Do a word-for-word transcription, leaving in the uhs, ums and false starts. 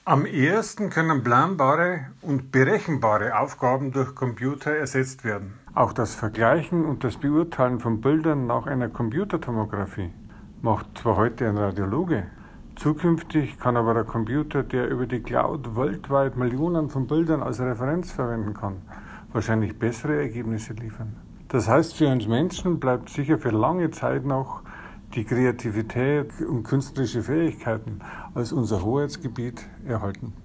Am ehesten können planbare und berechenbare Aufgaben durch Computer ersetzt werden. Auch das Vergleichen und das Beurteilen von Bildern nach einer Computertomographie macht zwar heute ein Radiologe, zukünftig kann aber der Computer, der über die Cloud weltweit Millionen von Bildern als Referenz verwenden kann, wahrscheinlich bessere Ergebnisse liefern. Das heißt, für uns Menschen bleibt sicher für lange Zeit noch die Kreativität und künstlerische Fähigkeiten als unser Hoheitsgebiet erhalten.